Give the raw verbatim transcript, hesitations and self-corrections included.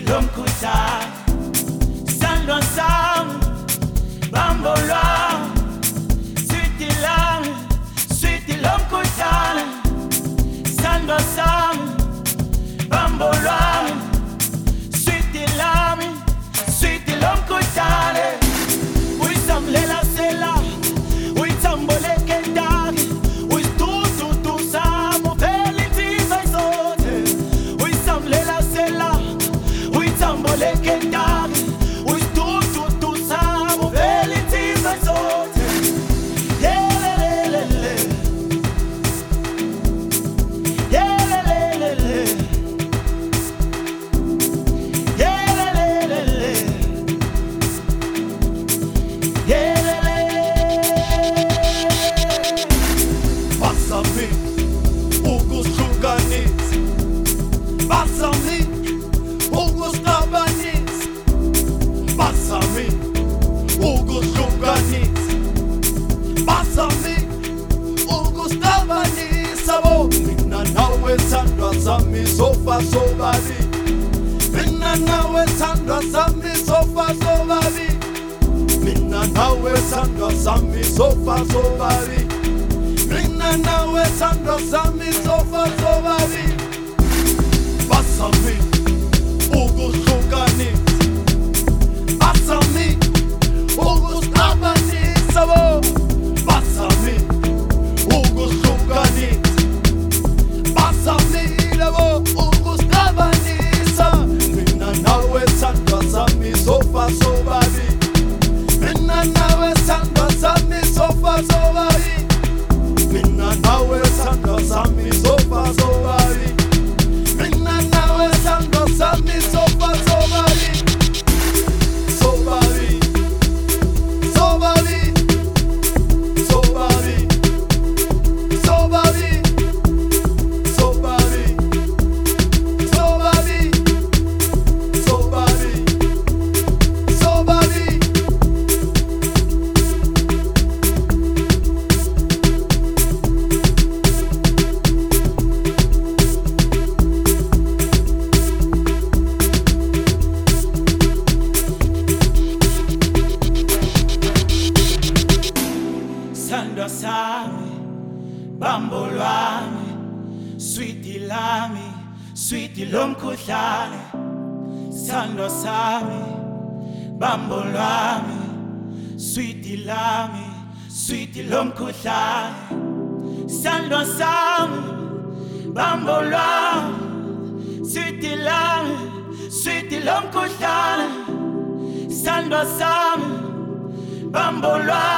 lomkhuhlane. Sandwa sami bambo lwami, sweetie lami, sweetie lomkhuhlane. Sandwa sami bambo lwami, sweetie lami, sweetie lomkhuhlane. Uyisamlela sela, uyitsamboleke ndaki, uyitututu sami uvela insizwa isothe. Uyisamlela sela, uyitsamboleke ndaki, uyitututu sami uvela insizwa isothe. Yelelelele, yelelelele, yelelelele, yelele. Basami, ukuhlukanisa. Basami, ukustabanisa. Basami, ukuhlukanisa. Basami, ukustabanisa. Bo, mina nawe sandwa sami sofa sobabili. Mina nawe sandwa sami sofa sobabili. Mina nawe sandwa sami sofa sobabili. Mina nawe sandwa sami sofa sobabili. Basami, ukuhlukanisa. Basami, ukustabanisa. Bo, basami, ukuhlukanisa. Basami, labo, ukustabanisa. Mina nawe sandwa sami sofa sobabili. Mina nawe sandwa sami sofa sobabili. Mina nawe sandwa sami sofa sobabili. Mina nawe sandwa sami sofa sobabili. Sobabili, sobabili, sobabili, sobabili, sobabili, sobabili, sobabili, sobabili. Sandwa sami bambo lwami, sweetie lami, sweetie lomkhuhlane. Sandwa sami bambo lwami, sweetie lami, sweetie lomkhuhlane. Sandwa sami bambo lwami, sweetie lami, sweetie lomkhuhlane. Sandwa sami bambo lwami.